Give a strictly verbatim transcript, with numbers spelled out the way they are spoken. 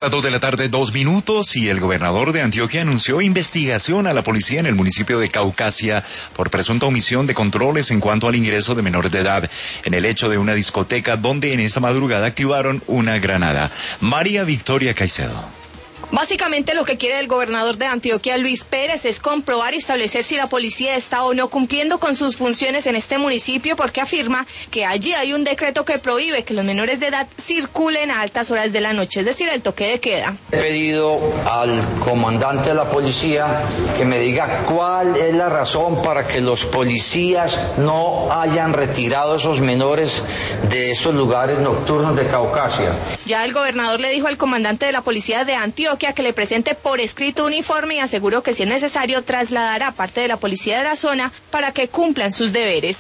A dos de la tarde, dos minutos, y el gobernador de Antioquia anunció investigación a la policía en el municipio de Caucasia por presunta omisión de controles en cuanto al ingreso de menores de edad en el hecho de una discoteca donde en esta madrugada activaron una granada. María Victoria Caicedo. Básicamente lo que quiere el gobernador de Antioquia, Luis Pérez, es comprobar y establecer si la policía está o no cumpliendo con sus funciones en este municipio, porque afirma que allí hay un decreto que prohíbe que los menores de edad circulen a altas horas de la noche, es decir, el toque de queda. He pedido al comandante de la policía que me diga cuál es la razón para que los policías no hayan retirado esos menores de esos lugares nocturnos de Caucasia. Ya el gobernador le dijo al comandante de la policía de Antioquia que le presente por escrito un informe y aseguró que si es necesario trasladará parte de la policía de la zona para que cumplan sus deberes.